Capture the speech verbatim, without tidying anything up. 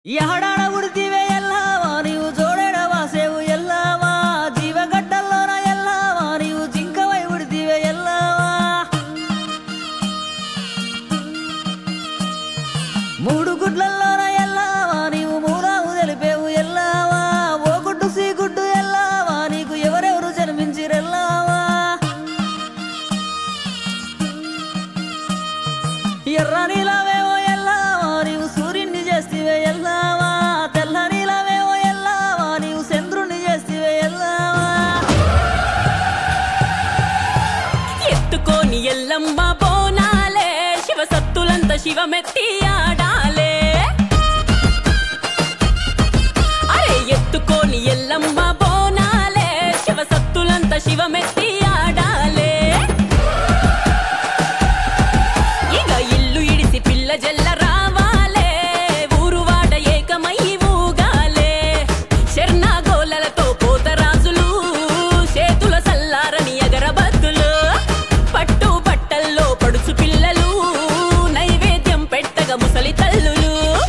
ಯಾಡಾಡ ಉಡ್ತಿವೆ ಎಲ್ಲವ ನೀವು ಜೋಡೆಡವ ಸೇವು ಎಲ್ಲವ ಜೀವಗಡ್ಡಲ್ಲೋನ ಎಲ್ಲವ ನೀವು ಜಿಂಕವೈ ಉಡ್ತಿವೆ ಎಲ್ಲವ ಮೂಡು ಗುಡ್ಲಲ್ಲೋನ ಎಲ್ಲವ ನೀವು ಮೂರಾವು తెలిపేవు ಎಲ್ಲವ ఓ గుడ్డు సి గుడ్డు ಎಲ್ಲవ నీకు ఎవరెవరు జన్మించిరెల్లవ ఎర్రనిలవేవో ఎల్లవ నీవు సూర్యుని చేస్తివే ఎల్లవ తెల్లనిలవేవో ఎల్లవ నీవు చంద్రుని చేస్తివే ఎల్లవ ఎత్తుకోని ఎల్లమ్మ బోనాలే శివ సత్తులంత శివమెత్తి ఆడాలే అరే ఎత్తుకోని ఎల్లమ్మ బోనాలే శివ సత్తులంత శివమెత్తి ఆడాలే ఇక ఇల్లు ఇడిసి పిల్ల జల్ల రావాలే ఊరువాడ ఏకమై ఊగాలే శర్ణాగోలలతో పోతరాజులు చేతుల సల్లారని అగరబత్తులు పట్టు బట్టల్లో పడుచు పిల్లలు నైవేద్యం పెట్టగ ముసలి తల్లులు